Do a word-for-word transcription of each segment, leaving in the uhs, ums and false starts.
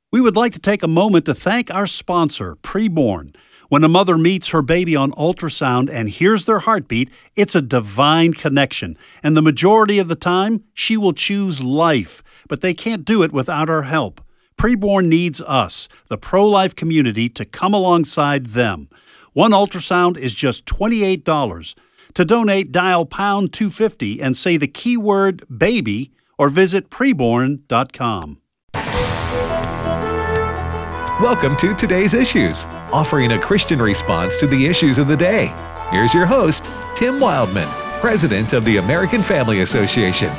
We would like to take a moment to thank our sponsor, Preborn. When a mother meets her baby on ultrasound and hears their heartbeat, it's a divine connection. And the majority of the time, she will choose life. But they can't do it without our help. Preborn needs us, the pro-life community, to come alongside them. One ultrasound is just twenty-eight dollars. To donate, dial pound two fifty and say the keyword baby or visit preborn dot com. Welcome to Today's Issues, offering a Christian response to the issues of the day. Here's your host, Tim Wildman, President of the American Family Association.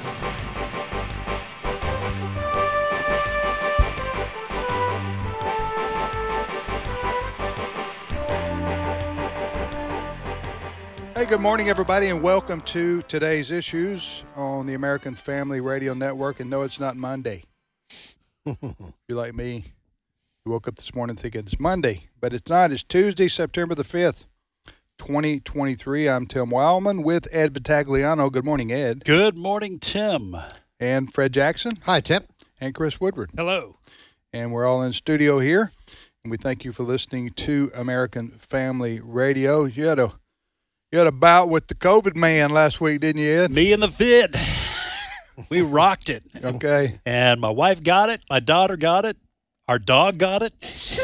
Hey, good morning, everybody, and welcome to Today's Issues on the American Family Radio Network. And no, it's not Monday. If you're like me, you woke up this morning thinking it's Monday, but it's not. It's Tuesday, September the fifth, twenty twenty-three. I'm Tim Wildman with Ed Vitagliano. Good morning, Ed. Good morning, Tim. And Fred Jackson. Hi, Tim. And Chris Woodward. Hello. And we're all in studio here. And we thank you for listening to American Family Radio. You had a, you had a bout with the COVID man last week, didn't you, Ed? Me and the vid. We rocked it. Okay. And my wife got it. My daughter got it. Our dog got it.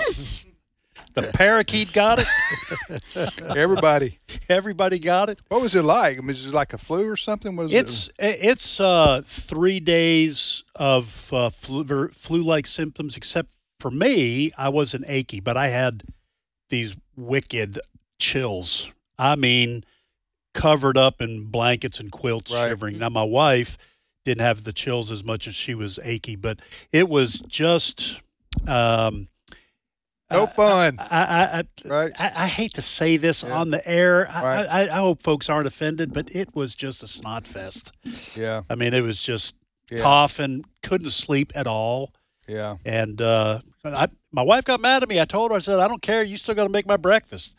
The parakeet got it. Everybody. Everybody got it. What was it like? I mean, is it like a flu or something? Was it's it? it's uh, three days of uh, flu, flu-like symptoms, except for me, I wasn't achy, but I had these wicked chills. I mean, covered up in blankets and quilts, right. shivering. Now, my wife didn't have the chills as much as she was achy, but it was just... Um, no fun. I, I, I, right. I, I hate to say this yeah. on the air. I, right. I, I hope folks aren't offended, but it was just a snot fest. Yeah. I mean, it was just yeah. coughing, couldn't sleep at all. Yeah. And uh, I, my wife got mad at me. I told her, I said, I don't care. You still got to make my breakfast.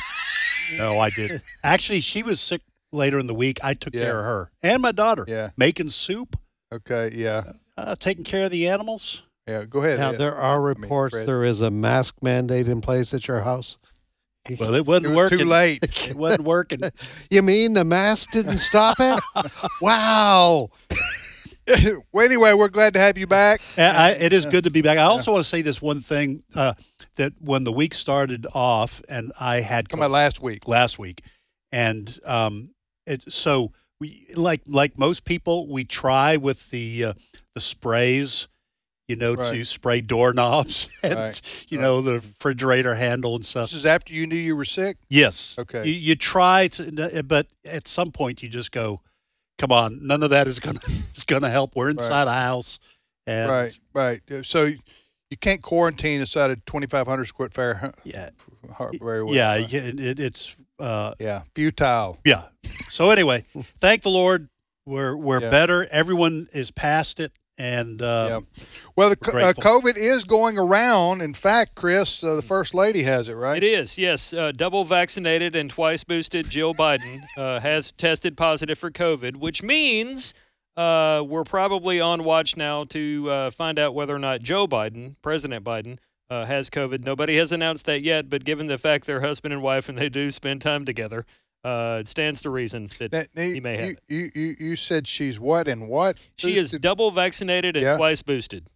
No, I didn't. Actually, she was sick later in the week. I took yeah. care of her and my daughter. Yeah. Making soup. Okay. Yeah. Uh, taking care of the animals. Yeah, go ahead. Now, Ed. there are reports I mean, there is a mask mandate in place at your house. Well, it wasn't it was working. Too late. It wasn't working. You mean the mask didn't stop it? Wow. Well, anyway, we're glad to have you back. I, it is good to be back. I also want to say this one thing, uh, that when the week started off and I had Come about last week. last week, and um, it's so we like like most people, we try with the uh, the sprays, you know, right. to spray doorknobs and right. you right. know the refrigerator handle and stuff. This is after you knew you were sick? Yes. Okay. You, you try to, but at some point you just go, come on, none of that is gonna is gonna help. We're inside right. a house, and right, right. So you can't quarantine inside a twenty-five hundred square fair. yeah, very well. yeah, right? it, it, it's uh, yeah, futile. yeah. So anyway, thank the Lord, we're we're yeah. better. Everyone is past it, and uh, yeah. Well, the we're uh, grateful. COVID is going around. In fact, Chris, uh, the First Lady has it, right? It is, yes. Uh, double vaccinated and twice boosted Jill Biden uh, has tested positive for COVID, which means uh, we're probably on watch now to uh, find out whether or not Joe Biden, President Biden, uh, has COVID. Nobody has announced that yet, but given the fact they're husband and wife and they do spend time together, uh, it stands to reason that Now, he may have you, it. You, you, you said she's what and what? She is double vaccinated and Yeah. twice boosted.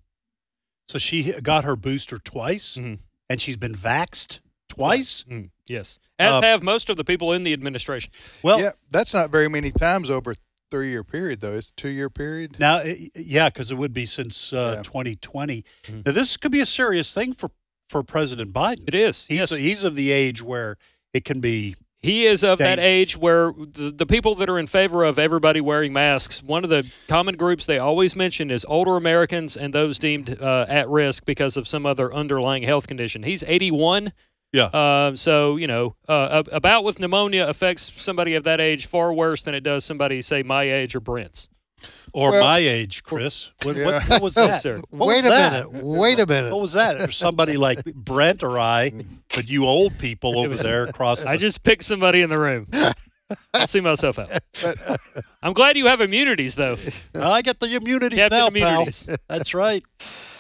so she got her booster twice, Mm-hmm. and she's been vaxxed twice. Mm, yes, as Uh, have most of the people in the administration. Well, yeah, that's not very many times over a three-year period, though. It's a two-year period. now, it- yeah, because it would be since uh, Yeah. twenty twenty. Mhm. Now, this could be a serious thing for for President Biden. It is. He's yes. he's of the age where it can be. He is of that Dangerous. age where the, the people that are in favor of everybody wearing masks, one of the common groups they always mention is older Americans and those deemed uh, at risk because of some other underlying health condition. He's eighty-one. Yeah. Uh, so, you know, uh, a, a bout with pneumonia affects somebody of that age far worse than it does somebody, say, my age or Brent's. Or Well- my age, Chris. What, Yeah. what, what was that? sir. What Wait was a that? minute. Wait a minute. What was that? Or somebody like Brent or I, but you old people over there across the... I just picked somebody in the room. I'll see myself out. But I'm glad you have immunities, though. Well, I get the immunity Captain now, Immunities. pal. That's right.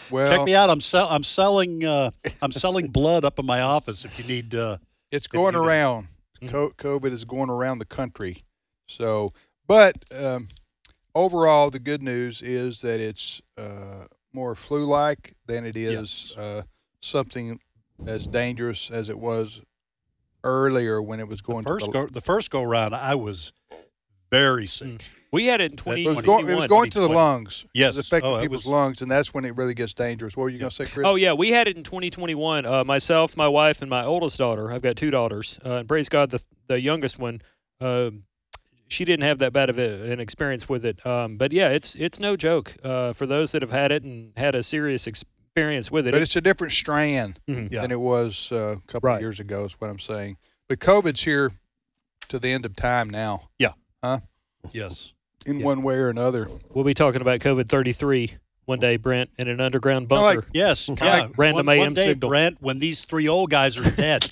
Well, Check me out. I'm sell, I'm selling uh, I'm selling blood up in my office. If you need, uh, it's going you- around. Co- COVID is going around the country. So, but um, overall, the good news is that it's uh, more flu-like than it is Yes. uh, something as dangerous as it was earlier when it was going the first to the, go the first go round, I was very sick. We had it in twenty it was twenty-one. going, it was going to the twenty lungs. Yes. It was affecting Oh, it people's was- lungs, and that's when it really gets dangerous. What were you going to say, Chris? Oh yeah, we had it in twenty twenty-one. Uh, myself, my wife, and my oldest daughter. I've got two daughters, uh, and praise God, the the youngest one, uh, she didn't have that bad of a, an experience with it. Um, but yeah, it's it's no joke uh, for those that have had it and had a serious experience with it. But It- it's a different strand Mhm. Yeah. than it was uh, a couple Right. of years ago, is what I'm saying. But COVID's here to the end of time now, Yes. in Yeah. one way or another. We'll be talking about COVID thirty-three one day, Brent, in an underground Kinda like- bunker. Yes. Kinda Yeah. like random one, A M one day, signal. Brent, when these three old guys are dead,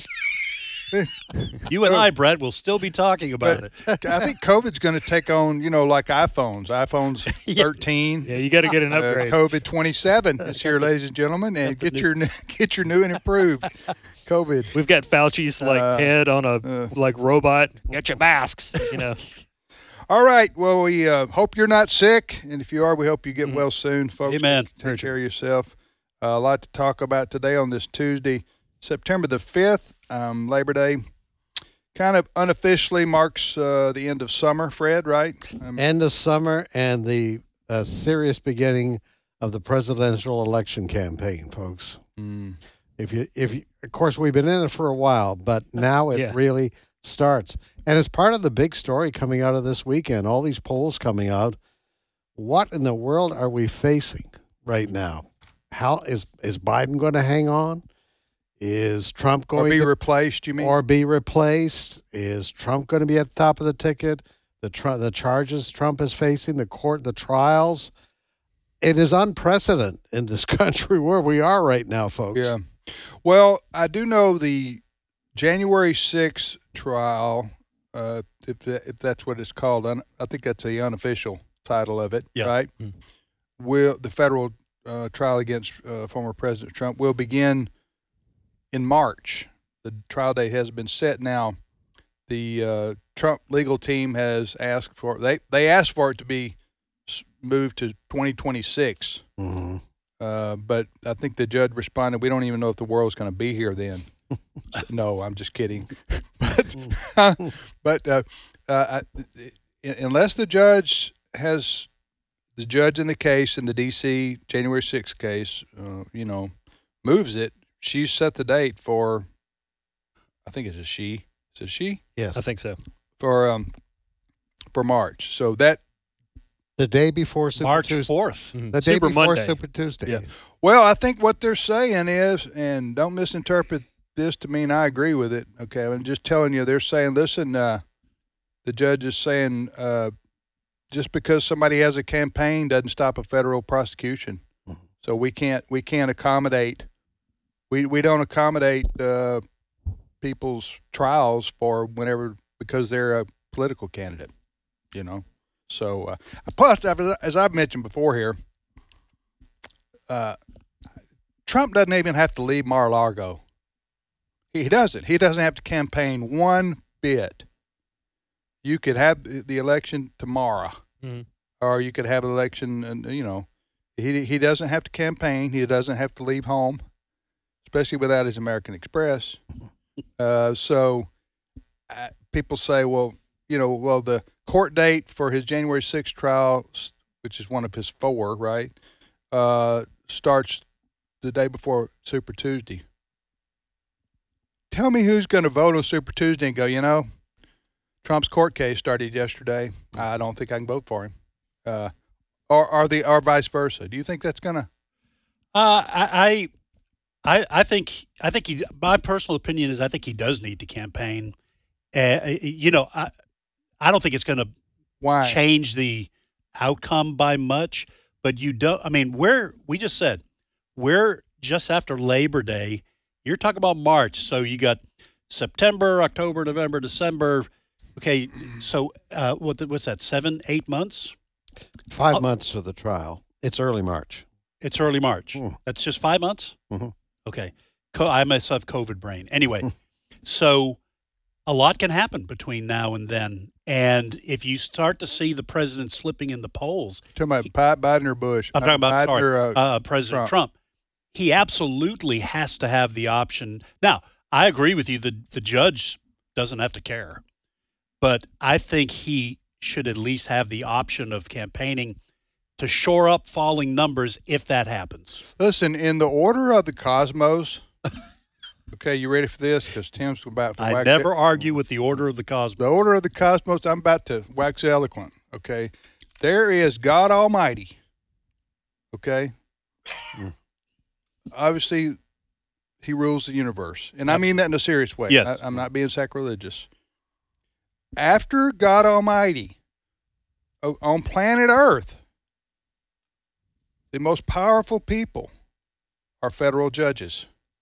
you and I, Brent, will still be talking about it. I think COVID's going to take on, you know, like iPhones. iPhone's thirteen. Yeah, you got to get an Uh, upgrade. COVID twenty-seven is here, ladies and gentlemen, and get your new- get your new and improved COVID. We've got Fauci's like Uh, head on a uh. like robot. Get your masks. You know. All right. Well, we uh, hope you're not sick, and if you are, we hope you get Mhm. well soon, folks. Amen. Take care of yourself. Uh, a lot to talk about today on this Tuesday, September the fifth, um, Labor Day. Kind of unofficially marks uh, the end of summer, Fred, right? Um, End of summer and the uh, serious beginning of the presidential election campaign, folks. mm, If you, if you, of course, we've been in it for a while, but now it Yeah. really starts, and it's part of the big story coming out of this weekend. All these polls coming out. What in the world are we facing right now? How is is Biden going to hang on? Is Trump or going be to replaced, you mean? or be replaced? Is Trump going to be at the top of the ticket? The tr- the charges Trump is facing, the court, the trials. It is unprecedented in this country where we are right now, folks. Yeah. Well, I do know the January sixth trial, uh, if, that, if that's what it's called. Un- I think that's the unofficial title of it, Yeah. right? Mm. Will the federal uh, trial against uh, former President Trump will begin in March. The trial date has been set now. The uh, Trump legal team has asked for they they asked for it to be s- moved to twenty twenty-six. Mhm. Uh, but I think the judge responded, "We don't even know if the world's going to be here then." No, I'm just kidding. but but uh, uh, I, unless the judge has the judge in the case in the D C January sixth case, uh, you know, moves it, she's set the date for. I think it's a she. Is it she Yes. I think so. for um for March? So that The day before Super March Tuesday. fourth. Mhm. The day Super before Monday. Super Tuesday. Yeah. Well, I think what they're saying is, and don't misinterpret this to mean I agree with it. Okay, I'm just telling you, they're saying, listen, uh, the judge is saying, uh, just because somebody has a campaign doesn't stop a federal prosecution. Mhm. So we can't we can't accommodate we we don't accommodate uh, people's trials for whenever because they're a political candidate, you know. So uh, plus, as I've mentioned before here. Uh, Trump doesn't even have to leave Mar-a-Lago. He, he doesn't. He doesn't have to campaign one bit. You could have the election tomorrow, Mhm. or you could have an election, and you know, he he doesn't have to campaign. He doesn't have to leave home, especially without his American Express. Uh, so uh, people say, well, you know, well, the court date for his January sixth trial, which is one of his four, right? Uh, starts the day before Super Tuesday. Tell me who's going to vote on Super Tuesday and go, you know, Trump's court case started yesterday. I don't think I can vote for him. Uh, or, or, the, or vice versa. Do you think that's going to? Uh, I, I, I think, I think he. My personal opinion is, I think he does need to campaign. Uh, you know, I, I don't think it's going to Why? change the outcome by much. But you don't. I mean, we're we just said we're just after Labor Day. You're talking about March, so you got September, October, November, December. Okay, so uh, what what's that? Seven, eight months. Five Oh. months for the trial. It's early March. It's early March. Mm. That's just five months? Mhm. Okay. Co- I myself have COVID brain. Anyway, so a lot can happen between now and then. And if you start to see the president slipping in the polls, Talking about Pat Biden or Bush? I'm talking about Biden sorry, or, uh, uh, President Trump. Trump. He absolutely has to have the option. Now, I agree with you. The, the judge doesn't have to care. But I think he should at least have the option of campaigning to shore up falling numbers if that happens. Listen, in the order of the cosmos, okay, you ready for this? Because Tim's about to I wax never it. argue with the order of the cosmos. The order of the cosmos, I'm about to wax eloquent, okay? There is God Almighty, okay? Mm. Obviously, he rules the universe. And I mean that in a serious way. Yes. I, I'm not being sacrilegious. After God Almighty, o- on planet Earth, the most powerful people are federal judges.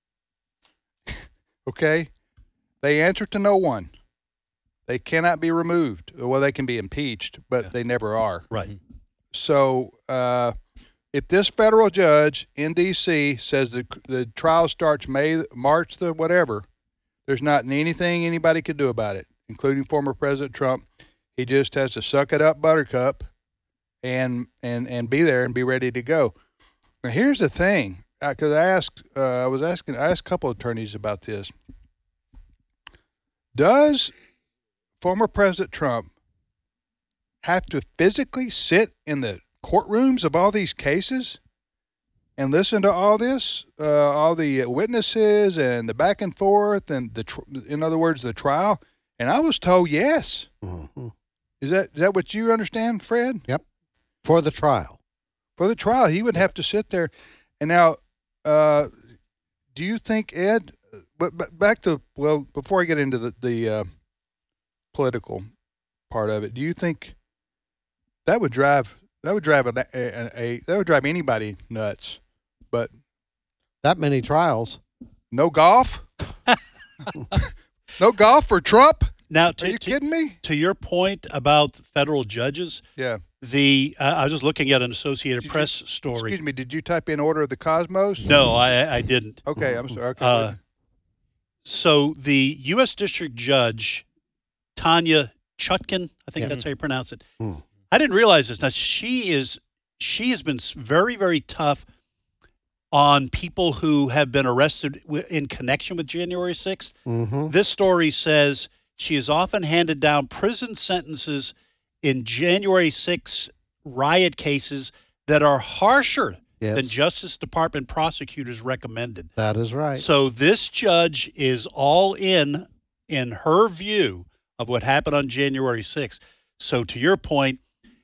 Okay? They answer to no one. They cannot be removed. Well, they can be impeached, but Yeah. they never are. Right. So, uh, if this federal judge in D C says the the trial starts May, March, the whatever, there's not anything anybody could do about it, including former President Trump. He just has to suck it up, Buttercup, and and and be there and be ready to go. Now, here's the thing, because I asked, uh, I was asking, I asked a couple of attorneys about this. Does former President Trump have to physically sit in the courtrooms of all these cases and listen to all this, uh, all the witnesses and the back and forth and the, tr- in other words, the trial? And I was told yes. Mhm. Is that is that what you understand, Fred? For the trial. For the trial, he would have to sit there. And now, uh, do you think, Ed? But, but back to well, before I get into the the uh, political part of it, do you think that would drive that would drive a, a, a that would drive anybody nuts? But That many trials. no golf, no golf for Trump. Now, Are to, you to, kidding me? to your point about federal judges, Yeah. the uh, I was just looking at an Associated Did you- Press story. Excuse me. Did you type in Order of the Cosmos? No, I, I didn't. Okay, I'm sorry. Okay. Uh, So the U S District Judge, Tanya Chutkin, I think Yeah. that's how you pronounce it. Hmm. I didn't realize this. Now she is, she has been s- very, very tough on people who have been arrested wi- in connection with January sixth. Mm-hmm. This story says she has often handed down prison sentences in January sixth riot cases that are harsher than Yes, Justice Department prosecutors recommended. that is right. So this judge is all in, in her view, of what happened on January sixth. So to your point,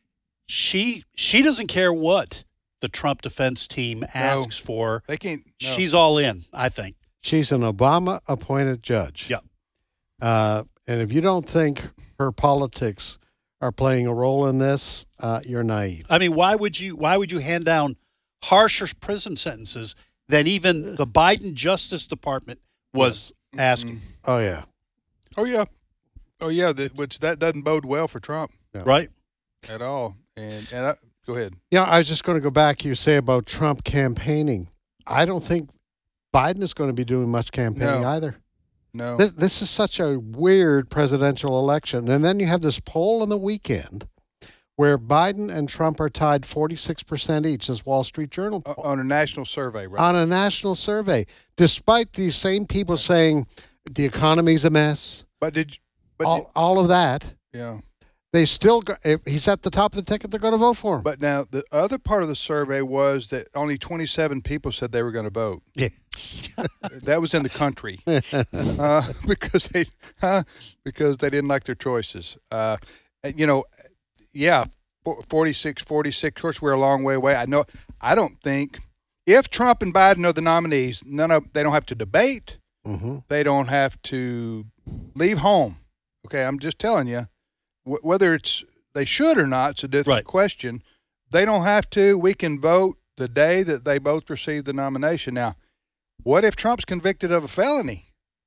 she she doesn't care what the Trump defense team asks for. They can't. No. She's all in, I think. She's an Obama-appointed judge. Yeah. Uh, and if you don't think her politics are playing a role in this, uh, you're naive. I mean, why would you why would you hand down harsher prison sentences than even the Biden Justice Department was asking? Oh, yeah. Oh yeah, oh yeah. That, which that doesn't bode well for Trump Right? at all. And and I, go ahead. Yeah, I was just going to go back. You say about Trump campaigning. I don't think Biden is going to be doing much campaigning No. either. No. This, this is such a weird presidential election. And then you have this poll on the weekend where Biden and Trump are tied forty-six percent each, as Wall Street Journal O- poll, on a national survey, right? on a national survey, despite these same people saying the economy's a mess, but did you- but all, all of that. you- yeah. They still, go, if he's at the top of the ticket, they're going to vote for him. But now the other part of the survey was that only twenty-seven people said they were going to vote. Yeah. That was in the country uh, because they uh, because they didn't like their choices. Uh, and, you know, yeah, forty-six, forty-six. Of course, we're a long way away. I know. I don't think if Trump and Biden are the nominees, none of they don't have to debate. Mm-hmm. They don't have to leave home. Okay, I'm just telling you, wh- whether it's they should or not, it's a different Right. question. They don't have to. We can vote the day that they both receive the nomination. Now, what if Trump's convicted of a felony?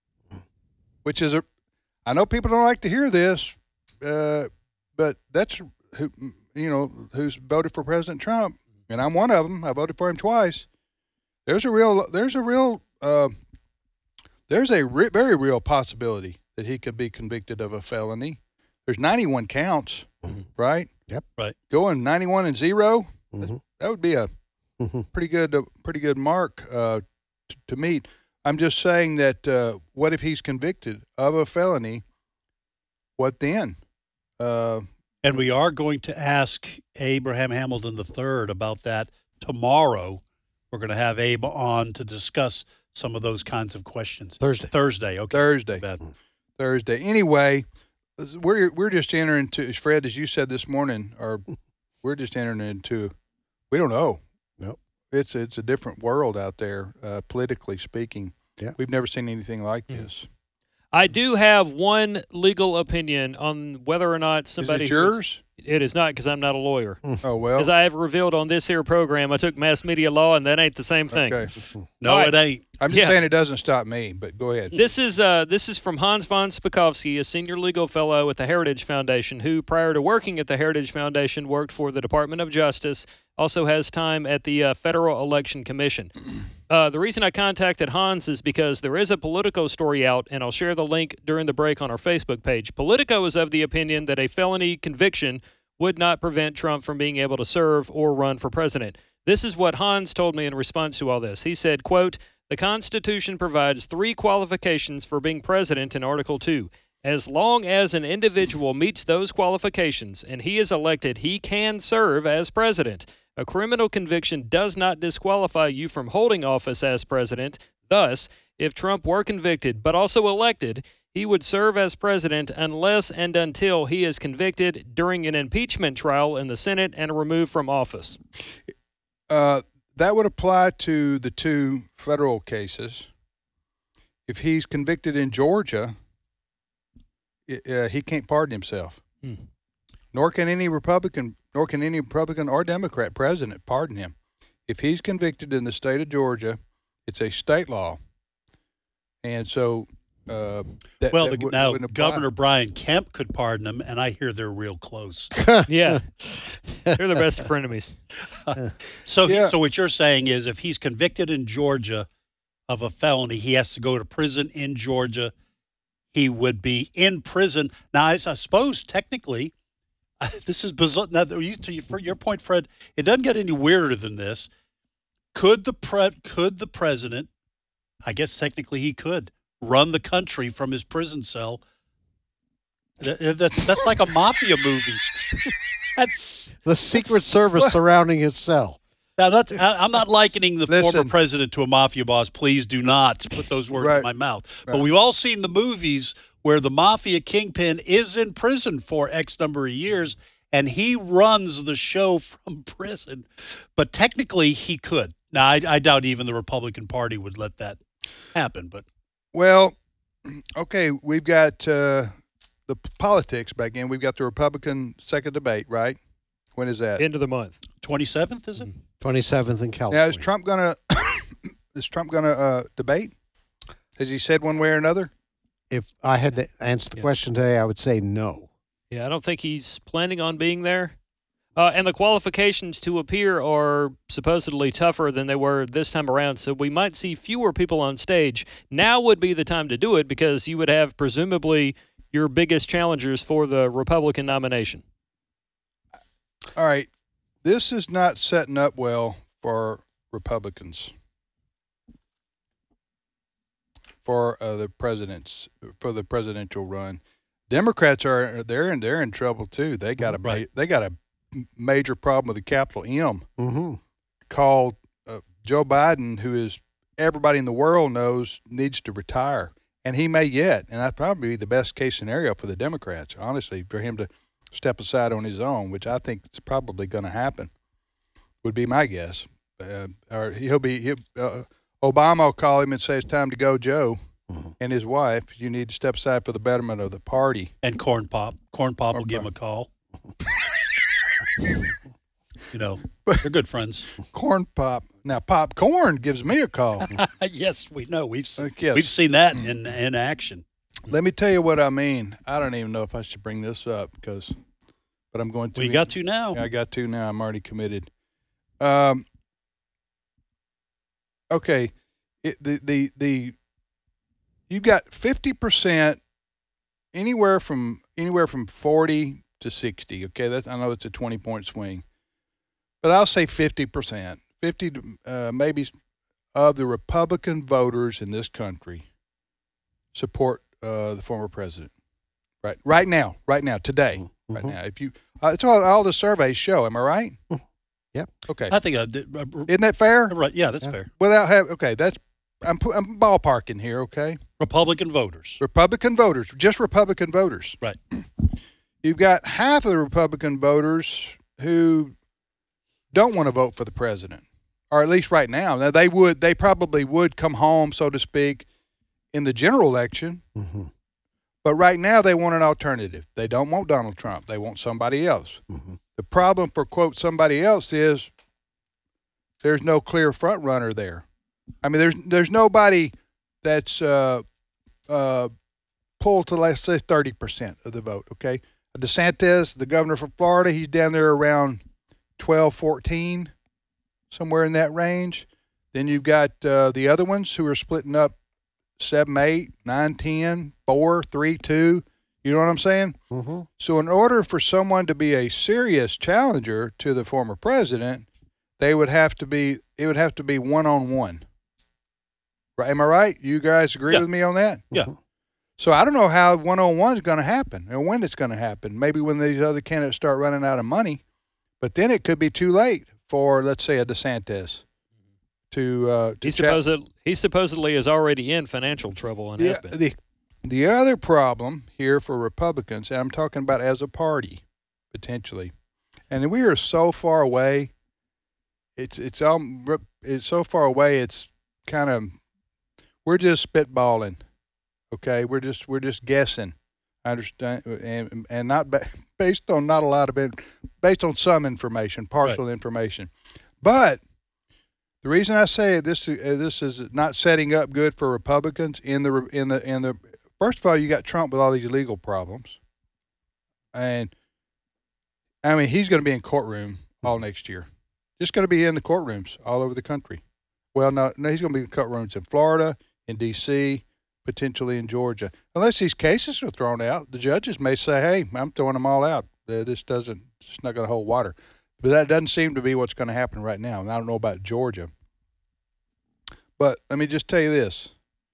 Which is a, I know people don't like to hear this, uh, but that's who you know who's voted for President Trump. and I'm one of them. I voted for him twice. There's a real, there's a real, uh, there's a re- very real possibility that he could be convicted of a felony. There's ninety-one counts, Mm-hmm. right? Yep. Right. Going ninety-one and zero, Mm-hmm. that would be a Mm-hmm. pretty good, uh, pretty good mark uh, t- to meet. I'm just saying that uh, what if he's convicted of a felony? What then? Uh, And we are going to ask Abraham Hamilton the third about that tomorrow. We're going to have Abe on to discuss some of those kinds of questions. Thursday. Thursday, okay. Thursday. Bad. Thursday. Anyway, we're we're just entering into, Fred, as you said this morning, or we're just entering into, we don't know. Nope. It's it's a different world out there, uh, politically speaking. Yeah. We've never seen anything like this. I do have one legal opinion on whether or not somebody. Is it yours? It is not, because I'm not a lawyer. Oh, well. As I have revealed on this here program, I took mass media law, and that ain't the same thing. Okay. No, All right. it ain't. I'm just Yeah. saying it doesn't stop me, but go ahead. This is uh, this is from Hans von Spakovsky, a senior legal fellow at the Heritage Foundation, who, prior to working at the Heritage Foundation, worked for the Department of Justice, also has time at the uh, Federal Election Commission. Uh, the reason I contacted Hans is because there is a Politico story out, and I'll share the link during the break on our Facebook page. Politico is of the opinion that a felony conviction would not prevent Trump from being able to serve or run for president. This is what Hans told me in response to all this. He said, quote, "The Constitution provides three qualifications for being president in Article two. As long as an individual meets those qualifications and he is elected, he can serve as president. A criminal conviction does not disqualify you from holding office as president. Thus, if Trump were convicted but also elected, he would serve as president unless and until he is convicted during an impeachment trial in the Senate and removed from office." Uh, that would apply to the two federal cases. If he's convicted in Georgia, uh, he can't pardon himself. Hmm. Nor can any Republican, nor can any Republican or Democrat president pardon him. If he's convicted in the state of Georgia, it's a state law, and so uh, that, Well, that the, would- now wouldn't apply. Governor Brian Kemp could pardon him, and I hear they're real close. Yeah. They're the best of frenemies. So, Yeah. so what you're saying is, if he's convicted in Georgia of a felony, he has to go to prison in Georgia. He would be in prison now. I, I suppose technically, this is bizarre. Now, you- to- for your point, Fred, it doesn't get any weirder than this. Could the pre, could the president? I guess technically he could run the country from his prison cell. That- That's that's like a mafia movie. That's The Secret Service surrounding his cell. now that's I, I'm not likening the Listen. former president to a mafia boss. Please do not put those words Right. in my mouth. But Right. we've all seen the movies where the mafia kingpin is in prison for X number of years, and he runs the show from prison. But technically, he could. Now, I, I doubt even the Republican Party would let that happen. But Well, okay, we've got uh, the p- politics back in. We've got the Republican second debate, right? When is that? End of the month. twenty-seventh, is it? twenty-seventh in Now, California. is Trump gonna is Trump gonna uh, debate? Has he said one way or another? If I had to answer the Yeah. question today, I would say no. Yeah, I don't think he's planning on being there. Uh, and the qualifications to appear are supposedly tougher than they were this time around, so we might see fewer people on stage. Now would be the time to do it because you would have presumably your biggest challengers for the Republican nomination. All right, this is not setting up well for Republicans for uh, the presidents for the presidential run. Democrats are they're in they're in trouble too. They got a ma- Right. they got a major problem with the capital M Mm-hmm. called uh, Joe Biden, who is everybody in the world knows needs to retire, and he may yet, and that'd probably be the best case scenario for the Democrats, honestly, for him to step aside on his own, which I think is probably going to happen. Would be my guess. Uh, or he'll be he'll, uh, Obama will call him and say it's time to go, Joe, Mm-hmm. and his wife. You need to step aside for the betterment of the party. And Corn Pop. Corn Pop will Corn give him a call. You know, they're good friends. Corn Pop. Now Popcorn gives me a call. Yes, we know. We've Uh, seen, yes. we've seen that in in action. Let me tell you what I mean. I don't even know if I should bring this up because, but I'm going to. We got to now. I got to now. I'm already committed. Um, okay, it, the the the you've got fifty percent anywhere from anywhere from forty to sixty. Okay, that's I know it's a twenty point swing, but I'll say fifty percent, fifty uh, maybe of the Republican voters in this country support uh, the former president. Right, right now, right now, today, Mm-hmm. right now. If you, uh, it's all all the surveys show. Am I right? Yep. Okay. I think I did. Uh, Isn't that fair? right. Yeah, that's Yeah. fair. Without have okay, that's I'm pu- I'm ballparking here. Okay, Republican voters. Republican voters, just Republican voters. Right. You've got half of the Republican voters who don't want to vote for the president, or at least right now. Now they would, they probably would come home, so to speak, in the general election. Mm-hmm. But right now they want an alternative. They don't want Donald Trump. They want somebody else. Mm-hmm. The problem for, quote, somebody else is there's no clear front runner there. I mean, there's there's nobody that's uh, uh, pulled to, let's say, thirty percent of the vote, okay? DeSantis, the governor from Florida, he's down there around twelve, fourteen, somewhere in that range. Then you've got uh, the other ones who are splitting up seven, eight, nine, ten, four, three, two. You know what I'm saying? Mm-hmm. So in order for someone to be a serious challenger to the former president, they would have to be, it would have to be one-on-one. Right? Am I right? You guys agree Yeah. with me on that? Yeah. So I don't know how one-on-one is going to happen or when it's going to happen. Maybe when these other candidates start running out of money, but then it could be too late for, let's say, a DeSantis to uh, to He, cha- supposed, he supposedly is already in financial trouble and has the, been. the the other problem here for Republicans, and I'm talking about as a party, potentially, and we are so far away. It's it's um it's so far away. It's kind of we're just spitballing. Okay, we're just we're just guessing. I understand, and and not ba- based on not a lot of it, based on some information, partial information. But the reason I say this uh, this is not setting up good for Republicans in the in the in the first of all, you got Trump with all these legal problems, and I mean he's going to be in courtroom all next year. Just going to be in the courtrooms all over the country. Well, no, no, he's going to be in courtrooms in Florida, in D C, potentially in Georgia. Unless these cases are thrown out, the judges may say, "Hey, I'm throwing them all out. Uh, this doesn't, it's not going to hold water." But that doesn't seem to be what's going to happen right now. And I don't know about Georgia. But let me just tell you this.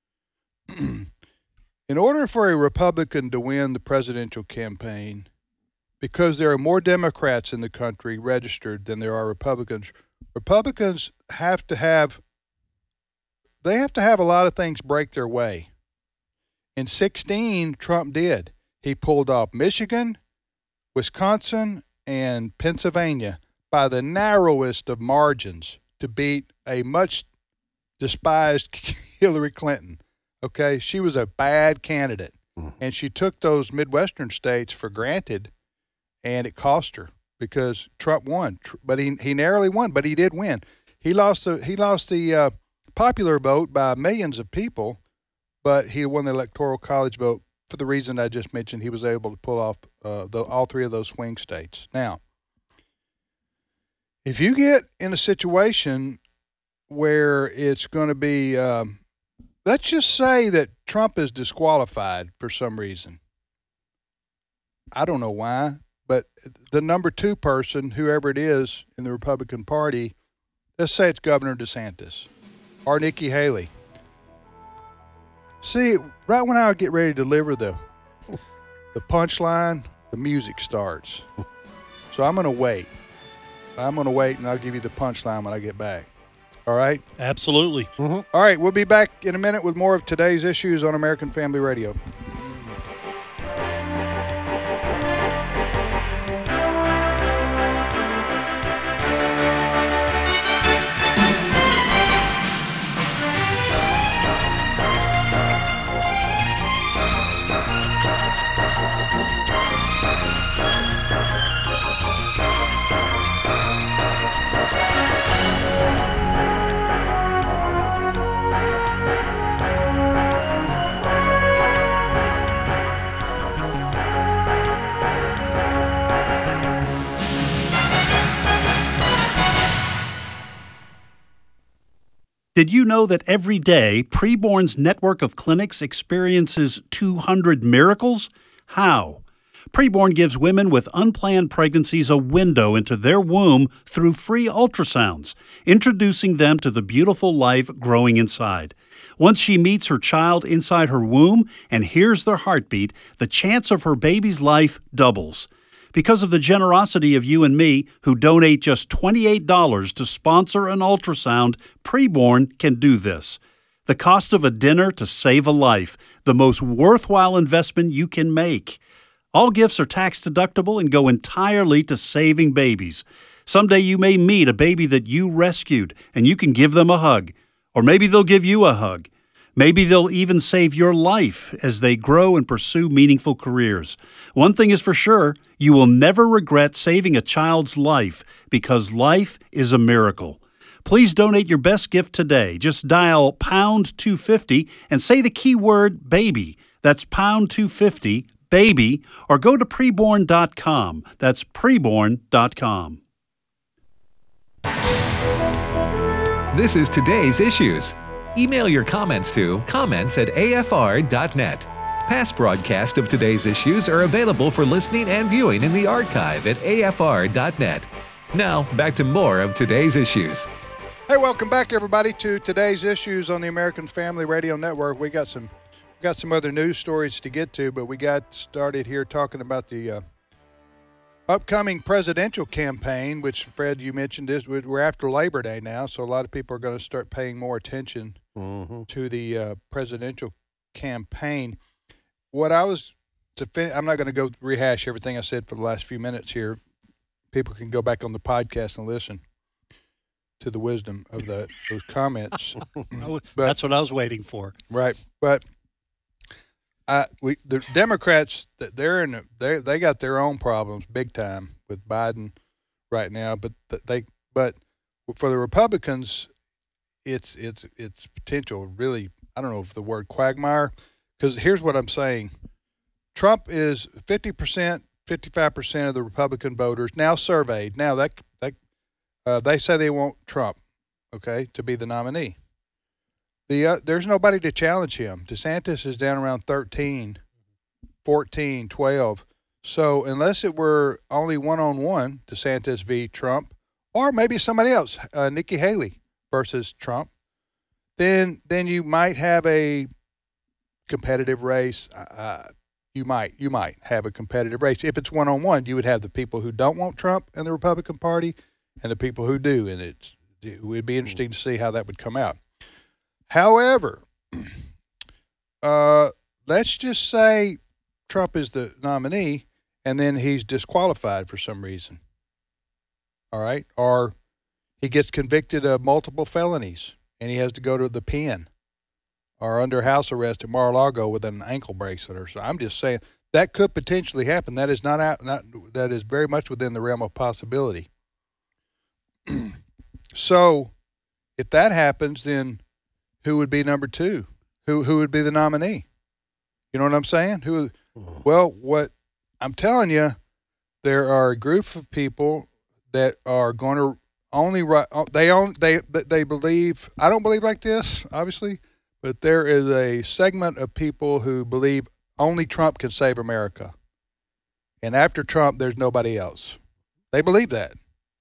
In order for a Republican to win the presidential campaign, because there are more Democrats in the country registered than there are Republicans, Republicans have to have, they have to have a lot of things break their way. In sixteen, Trump did. He pulled off Michigan, Wisconsin, and Pennsylvania by the narrowest of margins to beat a much despised Hillary Clinton. Okay, she was a bad candidate, and she took those Midwestern states for granted, and it cost her because Trump won. But he he narrowly won, but he did win. He lost the he lost the uh, popular vote by millions of people, but he won the Electoral College vote for the reason I just mentioned. He was able to pull off uh, the, all three of those swing states. Now, if you get in a situation where it's going to be, um, let's just say that Trump is disqualified for some reason. I don't know why, but the number two person, whoever it is in the Republican Party, let's say it's Governor DeSantis or Nikki Haley. See, right when I get ready to deliver the the punchline, the music starts. So I'm going to wait. I'm going to wait, and I'll give you the punchline when I get back. All right? Absolutely. All right, we'll be back in a minute with more of today's issues on American Family Radio. Did you know that every day Preborn's network of clinics experiences two hundred miracles? How? Preborn gives women with unplanned pregnancies a window into their womb through free ultrasounds, introducing them to the beautiful life growing inside. Once she meets her child inside her womb and hears their heartbeat, the chance of her baby's life doubles. Because of the generosity of you and me, who donate just twenty-eight dollars to sponsor an ultrasound, Preborn can do this. The cost of a dinner to save a life, the most worthwhile investment you can make. All gifts are tax deductible and go entirely to saving babies. Someday you may meet a baby that you rescued, and you can give them a hug. Or maybe they'll give you a hug. Maybe they'll even save your life as they grow and pursue meaningful careers. One thing is for sure, you will never regret saving a child's life, because life is a miracle. Please donate your best gift today. Just dial pound two fifty and say the keyword baby. That's pound two fifty, baby, or go to preborn dot com. That's preborn dot com. This is Today's Issues. Email your comments to comments at a f r dot net. Past broadcasts of Today's Issues are available for listening and viewing in the archive at a f r dot net. Now, back to more of Today's Issues. Hey, welcome back, everybody, to Today's Issues on the American Family Radio Network. We got some got some other news stories to get to, but we got started here talking about the uh, upcoming presidential campaign, which, Fred, you mentioned this. We're after Labor Day now, so a lot of people are going to start paying more attention mm-hmm. to the uh, presidential campaign. What I was to fin- I'm not going to go rehash everything I said for the last few minutes here. People can go back on the podcast and listen to the wisdom of the, those comments. But, that's what I was waiting for. Right, but I, we the Democrats, they're in they they got their own problems big time with Biden right now. But they but for the Republicans, it's it's it's potential really. I don't know if the word quagmire, because here's what I'm saying: Trump is fifty percent, fifty-five percent of the Republican voters now surveyed. Now that that uh, they say they want Trump, okay, to be the nominee. The, uh, there's nobody to challenge him. DeSantis is down around thirteen, fourteen, twelve. So unless it were only one-on-one, DeSantis v. Trump, or maybe somebody else, uh, Nikki Haley versus Trump, then then you might have a competitive race. Uh, you might you might have a competitive race. If it's one-on-one, you would have the people who don't want Trump in the Republican Party and the people who do, and it's, it would be interesting to see how that would come out. However, uh, let's just say Trump is the nominee and then he's disqualified for some reason. All right. Or he gets convicted of multiple felonies and he has to go to the pen or under house arrest at Mar-a-Lago with an ankle bracelet or so. I'm just saying that could potentially happen. That is not out, not, that is very much within the realm of possibility. So if that happens, then who would be number two? Who who would be the nominee? You know what I'm saying? Who? Well, what I'm telling you, there are a group of people that are going to only right. They own they they believe. I don't believe like this, obviously, but there is a segment of people who believe only Trump can save America, and after Trump, there's nobody else. They believe that,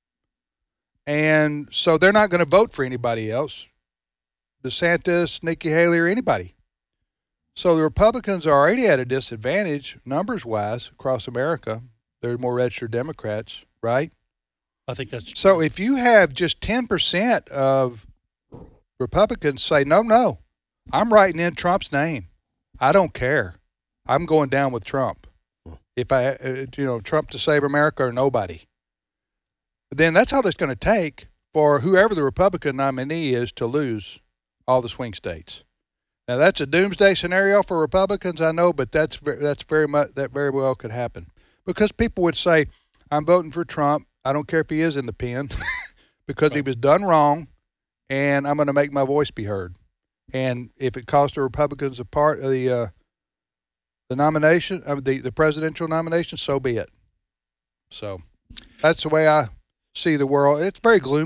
and so they're not going to vote for anybody else. DeSantis, Nikki Haley, or anybody. So the Republicans are already at a disadvantage, numbers-wise, across America. There are more registered Democrats, right? I think that's true. So if you have just ten percent of Republicans say, no, no, I'm writing in Trump's name. I don't care. I'm going down with Trump. If I, uh, you know, Trump to save America or nobody. Then that's all it's going to take for whoever the Republican nominee is to lose all the swing states. Now that's a doomsday scenario for Republicans, I know, but that's very, that's very much that very well could happen because people would say, "I'm voting for Trump. I don't care if he is in the pen, because he was done wrong, and I'm going to make my voice be heard." And if it costs the Republicans a part of the uh, the nomination of the the presidential nomination, so be it. So that's the way I see the world. It's very gloomy.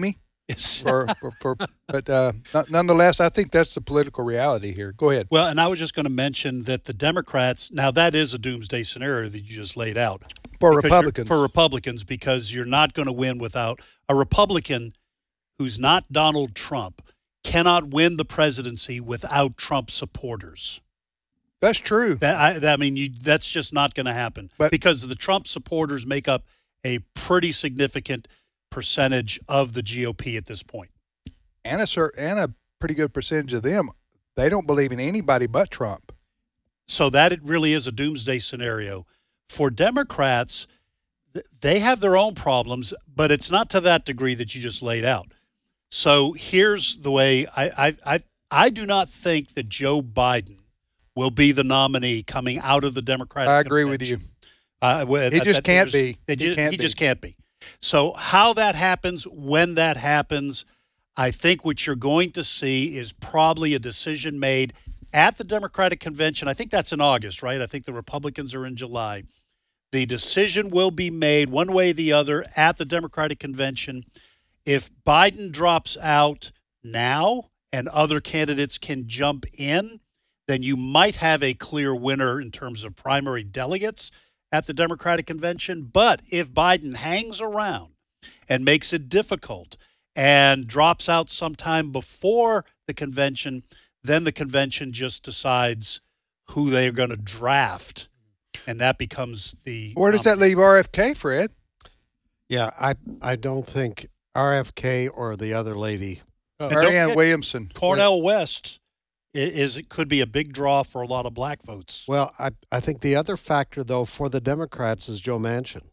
Is, for, for, for, but uh, n- nonetheless, I think that's the political reality here. Go ahead. well, and I was just going to mention that the Democrats, now that is a doomsday scenario that you just laid out. For Because you're- Republicans. For Republicans, because you're not going to win without a Republican who's not Donald Trump cannot win the presidency without Trump supporters. That's true. That I, that, I mean, you, that's just not going to happen But- because the Trump supporters make up a pretty significant percentage of the G O P at this point. And a, cer- and a pretty good percentage of them, they don't believe in anybody but Trump. So that it really is a doomsday scenario. For Democrats, th- they have their own problems, but it's not to that degree that you just laid out. So here's the way I I I, I do not think that Joe Biden will be the nominee coming out of the Democratic I agree with convention. you. Uh, well, He that- just that- can't there's- be. They He ju- can't he be. just can't be. So how that happens, when that happens, I think what you're going to see is probably a decision made at the Democratic convention. I think that's in August, right? I think the Republicans are in July. The decision will be made one way or the other at the Democratic convention. If Biden drops out now and other candidates can jump in, then you might have a clear winner in terms of primary delegates at the Democratic convention. But if Biden hangs around and makes it difficult and drops out sometime before the convention, then the convention just decides who they're going to draft. And that becomes the. Where does that leave R F K, Fred? Yeah, I I don't think R F K or the other lady. Oh. And don't Marianne forget, Williamson. Cornel West i- is it could be a big draw for a lot of black votes. Well, I I think the other factor though for the Democrats is Joe Manchin.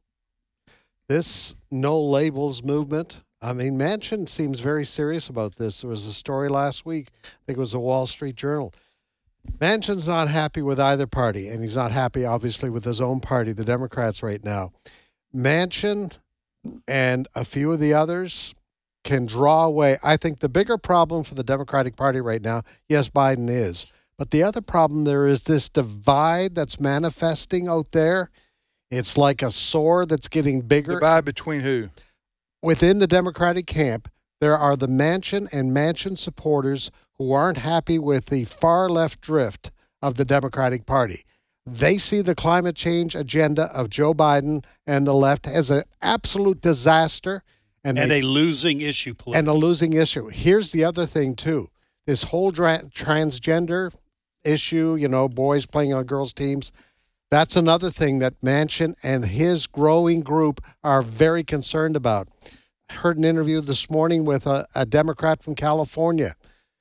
This no labels movement. I mean, Manchin seems very serious about this. There was a story last week. I think it was the Wall Street Journal. Manchin's not happy with either party, and he's not happy, obviously, with his own party, the Democrats, right now. Manchin and a few of the others can draw away. I think the bigger problem for the Democratic Party right now, yes, Biden is, but the other problem there is this divide that's manifesting out there. It's like a sore that's getting bigger. Divide between who? Within the Democratic camp, there are the Manchin and Manchin supporters who aren't happy with the far left drift of the Democratic Party. They see the climate change agenda of Joe Biden and the left as an absolute disaster and, And they, a losing issue politically. and a losing issue. Here's the other thing, too. This whole dra- transgender issue, you know, boys playing on girls' teams, that's another thing that Manchin and his growing group are very concerned about. I heard an interview this morning with a, a Democrat from California.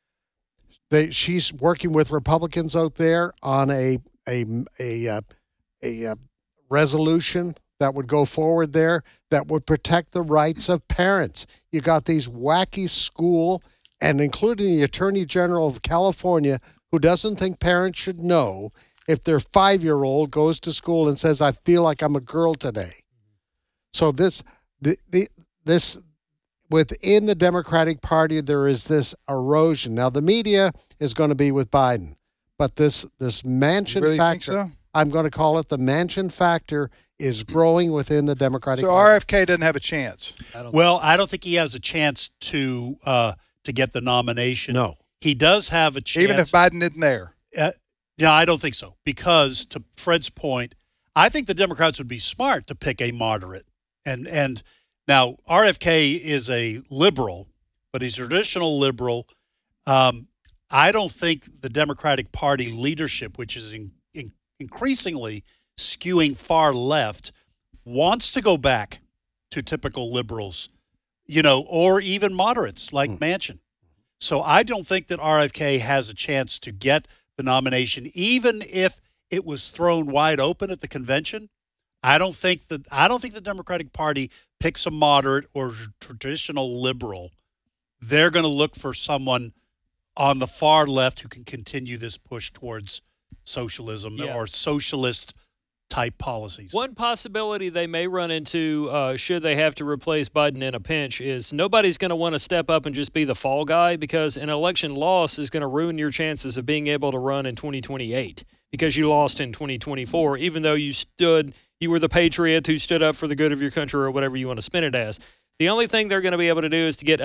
They, she's working with Republicans out there on a a a a, a, a resolution that would go forward there that would protect the rights of parents. You got these wacky school, and including the Attorney General of California, who doesn't think parents should know if their five-year-old goes to school and says, "I feel like I'm a girl today." So this the the this. Within the Democratic Party, there is this erosion. Now, the media is going to be with Biden, but this this Manchin You really think factor, so? I'm going to call it the Manchin factor, is growing within the Democratic So Party. R F K doesn't have a chance. I don't Well, I don't think he has a chance to uh, to get the nomination. No. He does have a chance. Even if Biden isn't there. Uh, no, I don't think so. Because to Fred's point, I think the Democrats would be smart to pick a moderate. And and now R F K is a liberal, but he's a traditional liberal. Um, I don't think the Democratic Party leadership, which is in, in increasingly skewing far left, wants to go back to typical liberals, you know, or even moderates like Mm. Manchin. So I don't think that R F K has a chance to get the nomination, even if it was thrown wide open at the convention. I don't think that I don't think the Democratic Party picks a moderate or traditional liberal. They're going to look for someone on the far left who can continue this push towards socialism Yeah. or socialist type policies. One possibility they may run into, uh, should they have to replace Biden in a pinch, is nobody's going to want to step up and just be the fall guy, because an election loss is going to ruin your chances of being able to run in twenty twenty-eight because you lost in twenty twenty-four, even though you stood, you were the patriot who stood up for the good of your country or whatever you want to spin it as. The only thing they're going to be able to do is to get a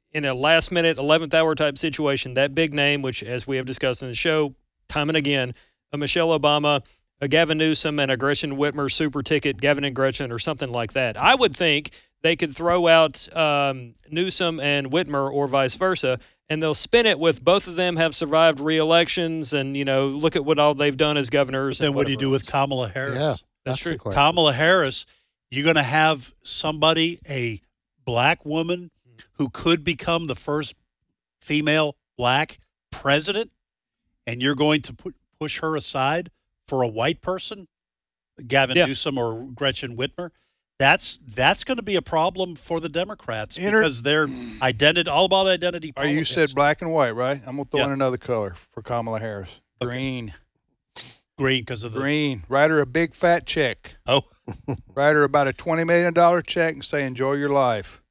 in a last minute, eleventh hour type situation, that big name, which as we have discussed in the show time and again, a Michelle Obama, a Gavin Newsom, and a Gretchen Whitmer super ticket, Gavin and Gretchen, or something like that. I would think they could throw out um, Newsom and Whitmer or vice versa, and they'll spin it with both of them have survived re-elections and, you know, look at what all they've done as governors. Then and what do you do else. with Kamala Harris? Yeah, That's that's true. the question. Kamala Harris, you're going to have somebody, a black woman, who could become the first female black president, and you're going to pu- push her aside for a white person, Gavin Yeah. Newsom or Gretchen Whitmer. That's that's going to be a problem for the Democrats Inter- because they're identity all about identity Or you politics. said black and white, right? I'm going to throw Yeah. in another color for Kamala Harris. Green. green because of the Green. Write her a big fat check. oh Write her about a twenty million dollars check and say, enjoy your life.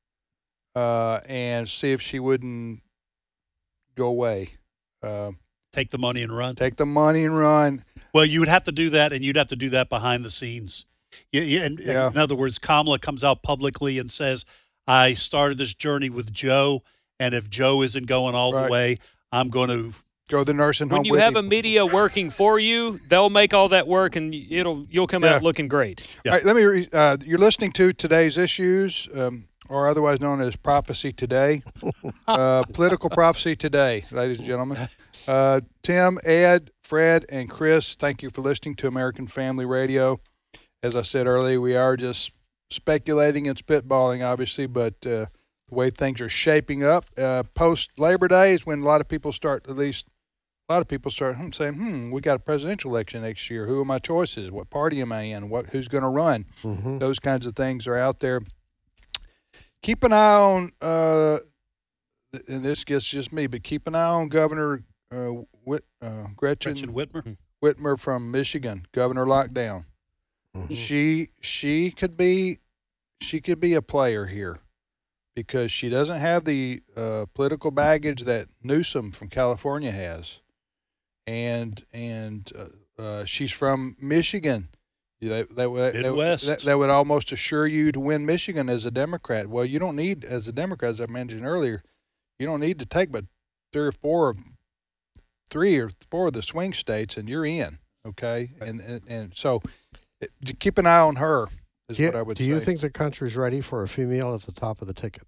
Uh, and see if she wouldn't go away. Uh, take the money and run. take the money and run. Well, you would have to do that, and you'd have to do that behind the scenes. You, you, and, Yeah. In other words, Kamala comes out publicly and says, I started this journey with Joe, and if Joe isn't going all Right. the way, I'm going to Go to the nursing home When you with have you. a media working for you, they'll make all that work, and it'll you'll come Yeah. out looking great. Yeah. All right, let me. Re- uh, you're listening to Today's Issues, um, or otherwise known as Prophecy Today, uh, Political Prophecy Today, ladies and gentlemen. Uh, Tim, Ed, Fred, and Chris, thank you for listening to American Family Radio. As I said earlier, we are just speculating and spitballing, obviously, but uh, the way things are shaping up, uh, post Labor Day is when a lot of people start, at least a lot of people start hmm, saying, "Hmm, we got a presidential election next year. Who are my choices? What party am I in? What who's going to run?" Mhm. Those kinds of things are out there. Keep an eye on, uh, and this gets just me, but keep an eye on Governor uh, Whit, uh, Gretchen, Gretchen Whitmer. Whitmer from Michigan, Governor Lockdown. Mhm. She she could be she could be a player here because she doesn't have the uh, political baggage that Newsom from California has, and and uh, uh, she's from Michigan. Yeah, That, that, would- that, Midwest. that, that would almost assure you to win Michigan as a Democrat. Well, you don't need, as a Democrat, as I mentioned earlier, you don't need to take but three or four, of- three or four of the swing states, and you're in. Okay, and and, and so it, to keep an eye on her is Do you, what I would do say. you think the country's ready for a female at the top of the ticket?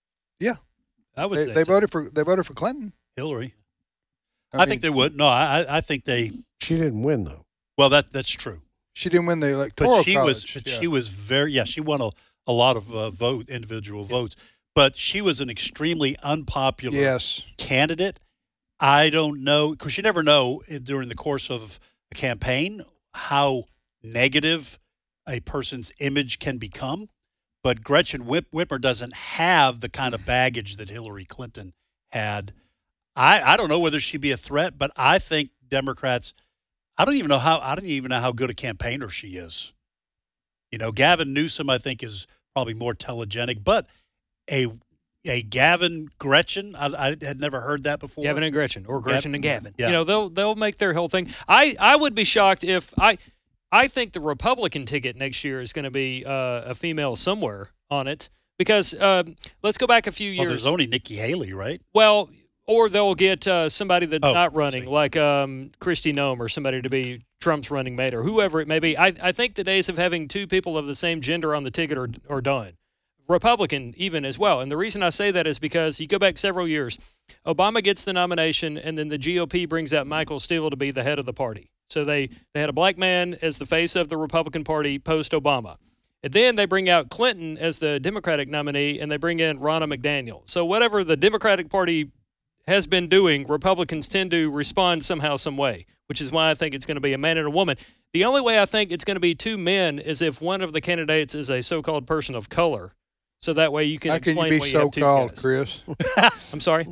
I would they, say they so. voted for they voted for Clinton? Hillary. I, mean, think they would. No, I, I- I think they. She didn't win, though. Well, that that's true. she didn't win the electoral But she college. was. But yeah. she was very. Yeah, she won a, a lot of uh, vote individual votes. But she was an extremely unpopular yes. candidate. I don't know because you never know uh, during the course of a campaign how negative a person's image can become. But Gretchen Whip- Whitmer doesn't have the kind of baggage that Hillary Clinton had. I, I don't know whether she'd be a threat, but I think Democrats. I don't even know how. I don't even know how good a campaigner she is. You know, Gavin Newsom, I think, is probably more telegenic, but a a Gavin Gretchen, I, I had never heard that before. Gavin and Gretchen, or Gretchen and Gavin. Yeah. You know, they'll they'll make their whole thing. I, I would be shocked if I I think the Republican ticket next year is going to be uh, a female somewhere on it because um, let's go back a few Well, years. there's only Nikki Haley, right? Well, or they'll get uh, somebody that's Oh, not I running, see. like um, Kristi Noem or somebody to be Trump's running mate or whoever it may be. I, I think the days of having two people of the same gender on the ticket are, are done. Republican even as well. And the reason I say that is because you go back several years, Obama gets the nomination, and then the G O P brings out Michael Steele to be the head of the party. So they, they had a black man as the face of the Republican Party post-Obama. And then they bring out Clinton as the Democratic nominee, and they bring in Ronna McDaniel. So whatever the Democratic Party has been doing, Republicans tend to respond somehow, some way, which is why I think it's going to be a man and a woman. The only way I think it's going to be two men is if one of the candidates is a so-called person of color. So that way you can How can explain you be why you have two so-called, guys. Chris? I'm sorry.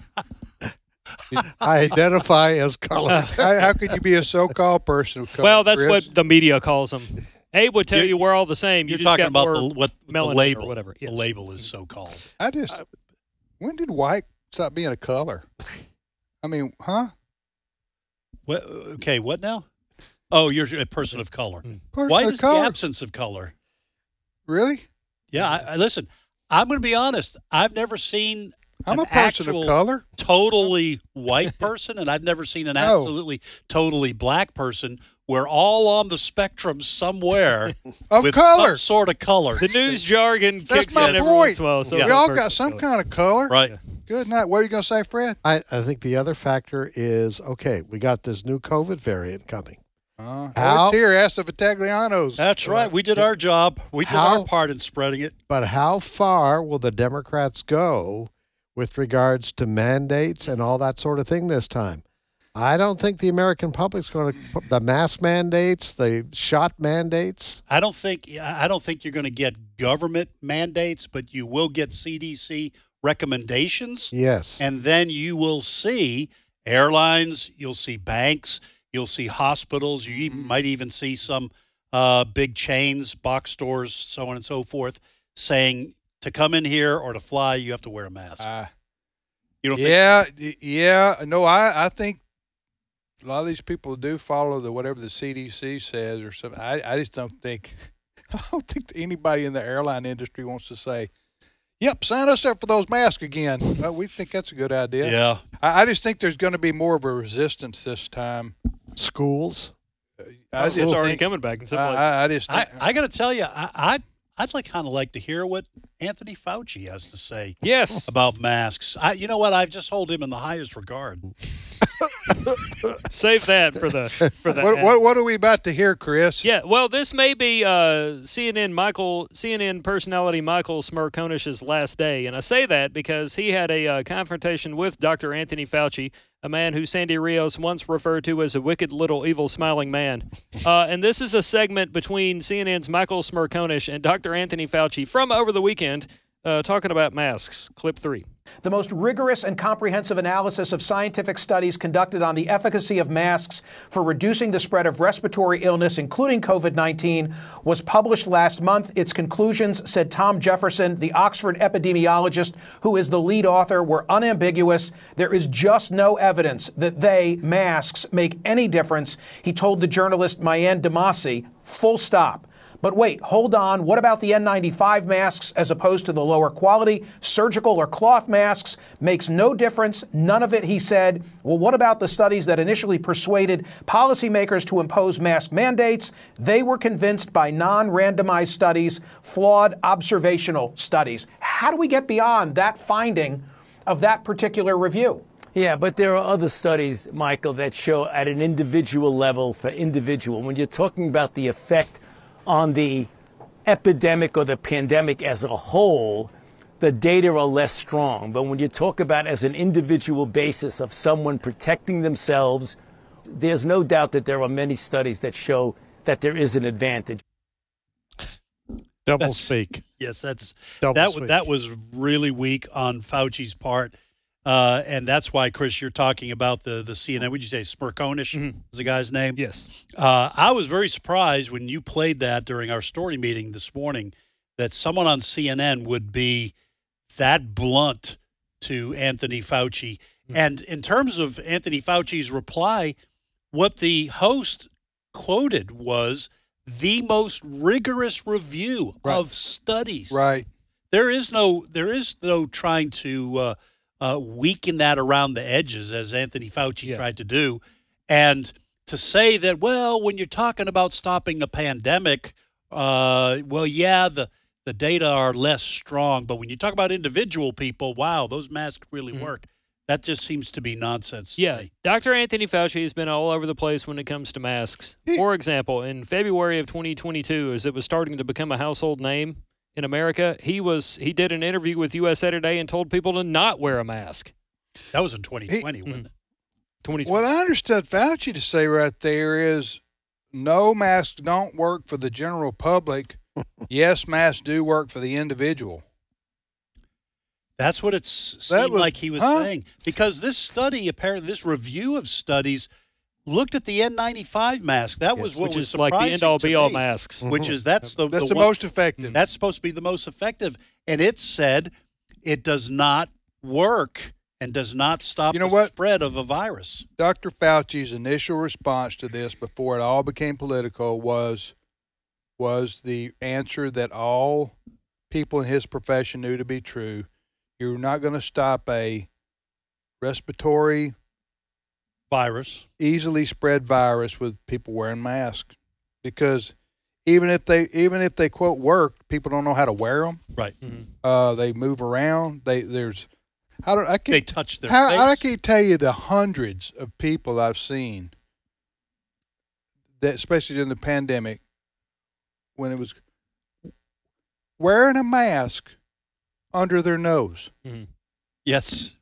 I identify as color. how, how could you be a so-called person of color? Well, that's Chris? what the media calls them. Abe would tell You're- you we're all the same. You You're just talking got about more the, what the melanin or label, whatever. The Yes. label is so called. I just. When did white stop being a color? I mean, huh? What, okay, what now? Oh, you're a person of color. Person White of is color. the absence of color. Really? Yeah, I, I listen. I'm going to be honest. I've never seen I'm an a person actual of color. totally white person, and I've never seen an No. absolutely totally black person. We're all on the spectrum somewhere Of with color. some sort of color. The news jargon That's kicks my in every point. once in a while. So We I'm a all person got of some color. kind of color. Right. Good night. What are you going to say, Fred? I, I think the other factor is, okay, we got this new COVID variant coming. Uh, How- it's here. Ask the Vitaglianos. That's right. We did our job. We did How- our part in spreading it. But how far will the Democrats go with regards to mandates and all that sort of thing this time? I don't think the American public's going to put the mask mandates, the shot mandates. I don't think I don't think you're going to get government mandates, but you will get C D C recommendations. Yes. And then you will see airlines, you'll see banks, you'll see hospitals, you even, might even see some uh, big chains, box stores, so on and so forth, saying to come in here or to fly, you have to wear a mask. Uh, You don't think yeah, y- yeah. No, I, I think a lot of these people do follow the whatever the C D C says or something. I, I just don't think I don't think anybody in the airline industry wants to say, "Yep, sign us up for those masks again." Uh, we think that's a good idea. Yeah. I, I just think there's going to be more of a resistance this time. Schools. I It's just already think, coming back in some I, places. I, I just I, think, I got to tell you, I, I'd, I'd like kind of like to hear what Anthony Fauci has to say yes. about masks. I, you know what? I just hold him in the highest regard. Save that for the for the what, what what are we about to hear, Chris? Yeah, well, this may be uh, C N N Michael C N N personality Michael Smirkonish's last day, and I say that because he had a uh, confrontation with Doctor Anthony Fauci, a man who Sandy Rios once referred to as a wicked little evil smiling man. Uh, and this is a segment between C N N's Michael Smirkonish and Doctor Anthony Fauci from over the weekend, uh, talking about masks. Clip three. The most rigorous and comprehensive analysis of scientific studies conducted on the efficacy of masks for reducing the spread of respiratory illness, including COVID nineteen, was published last month. Its conclusions, said Tom Jefferson, the Oxford epidemiologist who is the lead author, were unambiguous. There is just no evidence that they, masks, make any difference, he told the journalist Mayan Damasi, full stop. But wait, hold on. What about the N ninety-five masks as opposed to the lower quality surgical or cloth masks? Makes no difference. None of it, he said. Well, what about the studies that initially persuaded policymakers to impose mask mandates? They were convinced by non-randomized studies, flawed observational studies. How do we get beyond that finding of that particular review? Yeah, but there are other studies, Michael, that show at an individual level for individual. When you're talking about the effect on the epidemic or the pandemic as a whole, the data are less strong. But when you talk about as an individual basis of someone protecting themselves, there's no doubt that there are many studies that show that there is an advantage. Double That's- speak. Yes, that's Double that. speak. That was really weak on Fauci's part, uh, and that's why, Chris, you're talking about the the C N N. Would you say Smirkonish Mhm. is the guy's name? Yes. Uh, I was very surprised when you played that during our story meeting this morning that someone on C N N would be that blunt to Anthony Fauci. Mm-hmm. And in terms of Anthony Fauci's reply, what the host quoted was the most rigorous review Right. of studies. Right. There is no there is no trying to uh, uh, weaken that around the edges, as Anthony Fauci Yeah. tried to do. And to say that, well, when you're talking about stopping a pandemic, uh, well, yeah, the, the data are less strong. But when you talk about individual people, wow, those masks really Mhm. work. That just seems to be nonsense. to Yeah, me. Doctor Anthony Fauci has been all over the place when it comes to masks. For example, in February of twenty twenty-two, as it was starting to become a household name in America, he was he did an interview with U S A Today and told people to not wear a mask. That was in twenty twenty, wasn't it? twenty What I understood Fauci to say right there is no masks don't work for the general public. Yes, masks do work for the individual. That's what it seemed That was- like he was huh? saying. Because this study, apparently, this review of studies looked at the N ninety-five mask. That was Yes. what which was is like the surprising end all to be all me, masks. Which is that's the That's the, the one- most effective. That's supposed to be the most effective, and it said it does not work and does not stop You know the what? spread of a virus. Doctor Fauci's initial response to this before it all became political was was the answer that all people in his profession knew to be true. You're not going to stop a respiratory, Virus. easily spread virus with people wearing masks, because even if they even if they quote work, people don't know how to wear them. Right. Uh, they move around. They there's how do I They can't touch their how, face. I can't tell you the hundreds of people I've seen that, especially in the pandemic, when it was wearing a mask under their nose. Yes.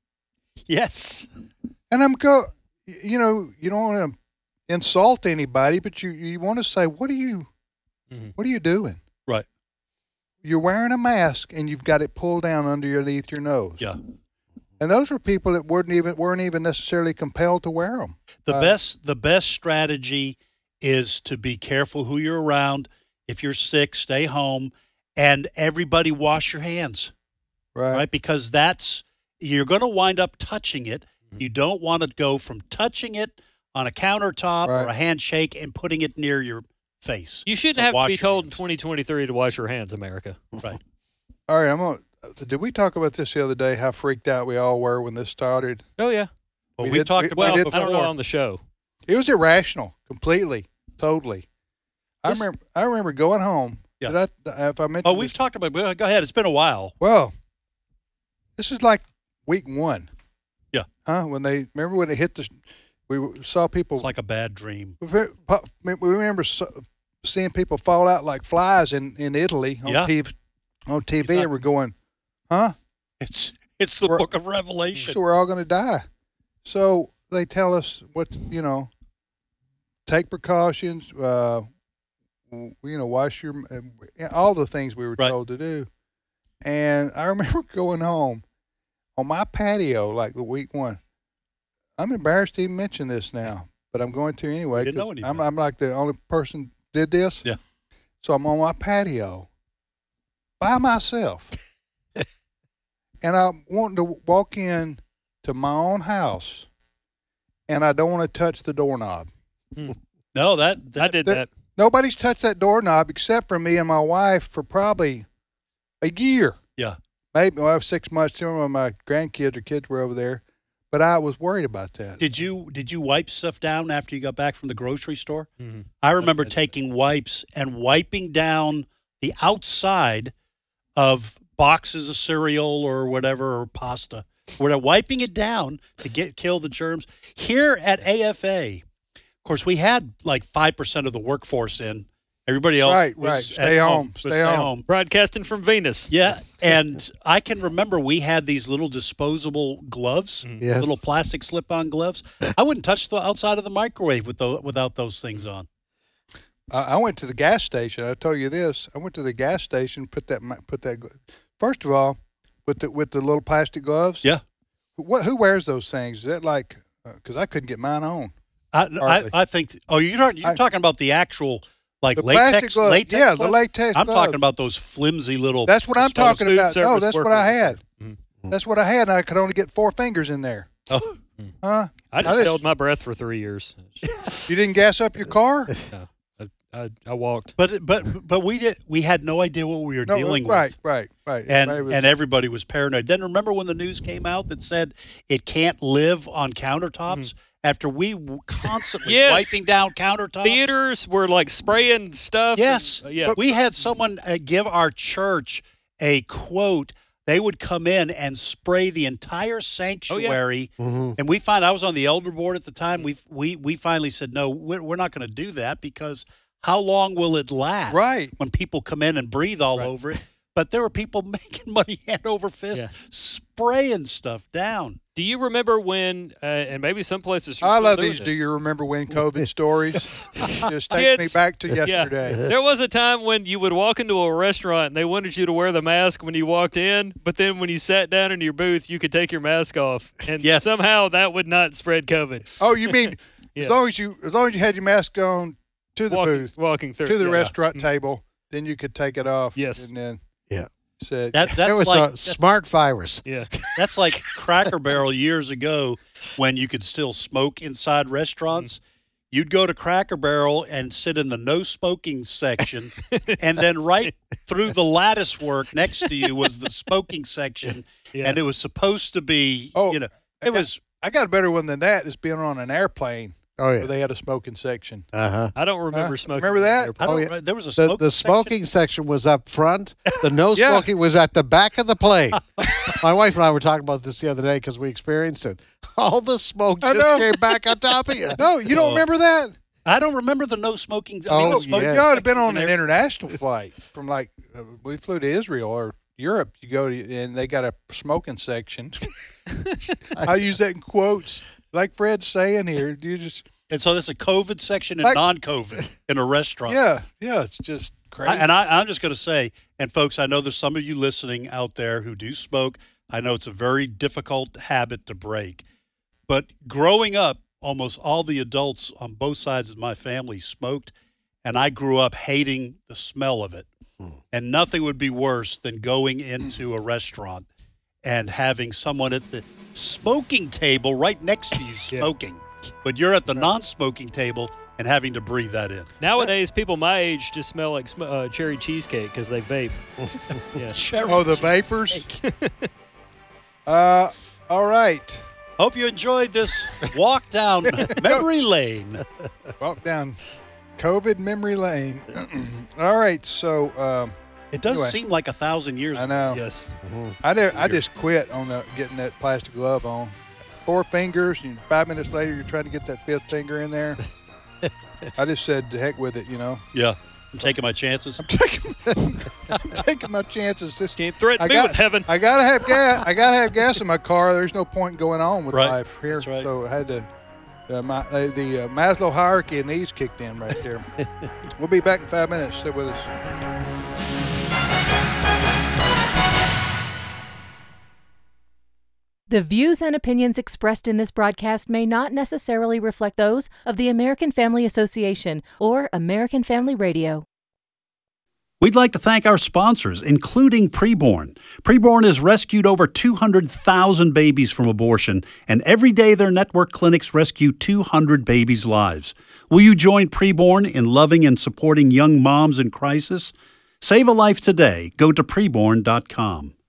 Yes. And I'm go, you know, you don't want to insult anybody, but you, you want to say, what are you, Mm-hmm. what are you doing? Right. You're wearing a mask and you've got it pulled down underneath your nose. Yeah. And those were people that weren't even weren't even necessarily compelled to wear them. The Uh, best the best strategy is to be careful who you're around. If you're sick, stay home, and everybody wash your hands, Right. right? Because that's you're going to wind up touching it. You don't want to go from touching it on a countertop or Right. a handshake and putting it near your face. You shouldn't So have to wash be your told in hands. twenty twenty-three to wash your hands, America. Right. All right, I'm gonna. Did we talk about this the other day? How freaked out we all were when this started. Oh, yeah. Well, We we, did- talked we- about we Well, did it I don't know before. on the show. It was irrational, completely, totally. I This- remember. I remember going home. Yeah. Did I, if I mentioned Oh, this- we've talked about it. Go ahead. It's been a while. Well, this is like week one. Yeah. Huh? When they remember when it hit the, we saw people. It's like a bad dream. we remember so- seeing people fall out like flies in, in Italy on Yeah. T V, on T V, He's not- and we're going, huh? It's it's the We're- book of Revelation. So we're all going to die. So they tell us what, you know, take precautions, uh, w- you know, wash your, uh, all the things we were Right. told to do. And I remember going home on my patio like the week one. I'm embarrassed to even mention this now, but I'm going to anyway. We didn't know 'cause any I'm, better. I'm like the only person did this. Yeah. So I'm on my patio by myself. And I want to walk in to my own house, and I don't want to touch the doorknob. No, that, that I did There- that. Nobody's touched that doorknob except for me and my wife for probably a year. Yeah. Maybe well, I have six months. Some of my grandkids or kids were over there, but I was worried about that. Did you did you wipe stuff down after you got back from the grocery store? Mm-hmm. I remember taking wipes and wiping down the outside of boxes of cereal or whatever, or pasta. We're wiping it down to get kill the germs. Here at A F A, of course, we had like five percent of the workforce in. Everybody else Right, was right. at Stay home. was Stay home. Broadcasting from Venus. Yeah, and I can remember we had these little disposable gloves, Yes. little plastic slip-on gloves. I wouldn't touch the outside of the microwave with the, without those things on. I I went to the gas station. I told you this. I went to the gas station. Put that. mi- Put that. gl- First of all, with the with the little plastic gloves. Yeah. What? Who wears those things? Is that like? Because I couldn't get mine on. I, I, Hardly. I think. Oh, you're not, you're I- talking about the actual like The latex. plastic glove- latex yeah, the gloves? latex I'm gloves. talking about those flimsy little. That's what I'm disposable- talking food about. No, service that's what I workers. had. Mm-hmm. That's what I had. And I could only get four fingers in there. Oh, Huh? I just just- held my breath for three years. You didn't gas up your car? No, I, I, I walked. but but but we did. We had no idea what we were No, dealing right, with. right, right. And Everybody was- and everybody was paranoid. Then remember when the news came out that said it can't live on countertops after we were constantly Yes. wiping down countertops. Theaters were like spraying stuff. Yes. and- uh, yeah. We had someone uh, give our church a quote. They would come in and spray the entire sanctuary. And we find I was on the elder board at the time. We we we finally said, no, we're, we're not going to do that because how long will it last? Right. When people come in and breathe all Right. over it. But there were people making money hand over fist, Yeah. spraying stuff down. Do you remember when, uh, and maybe some places are I still love doing these. this. Do you remember when COVID stories? Just take me Kids. back to Yeah. yesterday. There was a time when you would walk into a restaurant and they wanted you to wear the mask when you walked in, but then when you sat down in your booth, you could take your mask off, and Yes. somehow that would not spread COVID. Oh, you mean Yeah. as long as you as long as you had your mask on to the walking, booth, walking through to the yeah. restaurant table, then you could take it off. Yes. And then Yeah. said That that's That was like a that's, smart virus. Yeah, that's like Cracker Barrel years ago when you could still smoke inside restaurants. You'd go to Cracker Barrel and sit in the no smoking section, and then right through the lattice work next to you was the smoking section. Yeah. and it was supposed to be, Oh, you know, I it got- was. I got a better one than that. It's being on an airplane Oh where yeah. they had a smoking section. Uh huh. I don't remember Huh? smoking. Remember that? I don't, Oh, yeah. There was a The, smoking the smoking section? section was up front. The no Yeah. smoking was at the back of the plane. My wife and I were talking about this the other day because we experienced it. All the smoke I just know. came back on top of you. No, you don't Oh. remember that? I don't remember the no smoking. I Oh, mean, the Oh, smoking you yeah. ought to have been on section an there. international flight from like uh, we flew to Israel or Europe. You go to, and they got a smoking section. I use that in quotes, like Fred's saying here. You just And so there's a COVID section and Like- non-COVID in a restaurant. yeah, yeah. It's just crazy. I, and I, I'm just going to say, and folks, I know there's some of you listening out there who do smoke. I know it's a very difficult habit to break. But growing up, almost all the adults on both sides of my family smoked, and I grew up hating the smell of it. And nothing would be worse than going into a restaurant and having someone at the smoking table right next to you smoking. But you're at the non-smoking table and having to breathe that in. Nowadays, people my age just smell like sm- uh, cherry cheesecake because they vape. Yeah. oh, the vapors. uh, all right. Hope you enjoyed this walk down memory lane. Walk down COVID memory lane. All right. So um, It does Anyway. seem like a thousand years I ago. know. Yes. I did, I just quit on the, getting that plastic glove on. Four fingers, and five minutes later, you're trying to get that fifth finger in there. I just said, "To heck with it," you know. Yeah. I'm taking my chances. I'm taking, I'm taking my chances. This Can't threaten I me got, with heaven. I gotta have gas. I gotta have gas in my car. There's no point going on with Right. life here. That's right. So I had to. Uh, my, uh, the uh, Maslow hierarchy and these kicked in right there. We'll be back in five minutes. Stay with us. The views and opinions expressed in this broadcast may not necessarily reflect those of the American Family Association or American Family Radio. We'd like to thank our sponsors, including Preborn. Preborn has rescued over two hundred thousand babies from abortion, and every day their network clinics rescue two hundred babies' lives. Will you join Preborn in loving and supporting young moms in crisis? Save a life today. Go to preborn dot com.